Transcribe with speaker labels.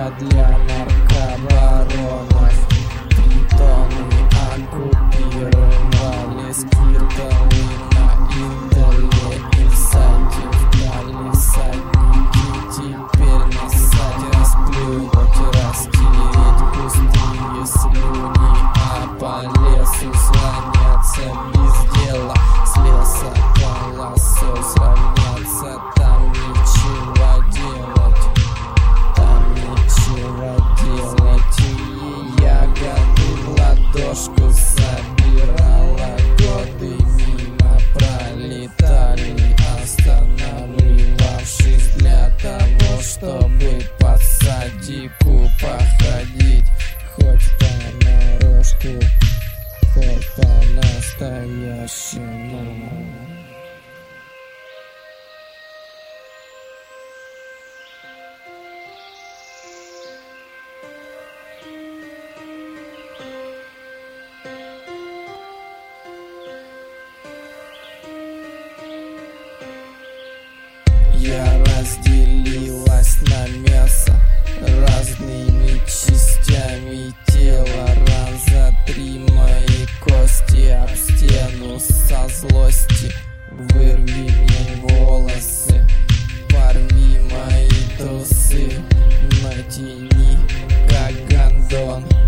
Speaker 1: Лекарства для наркобаронов. 3 тонны оккупировали сквиртовы на Индале. Инсайде вдали всадники. Теперь насать, расплюнуть, растереть пустые слюни, а по лесу слоняться без дела. С леса полосой сравняться, там ничего делать, там ничего делать. И ягоды в ладошку собирала, годы мимо пролетали, останавливавшись для того, чтобы по садику походить. Хоть понарошку, хоть по-настоящему. Я разделилась на мясо разными частями тела. Раза 3 мои кости об стену со злости. Вырви мне волосы, порви мои трусы, натяни как гондон.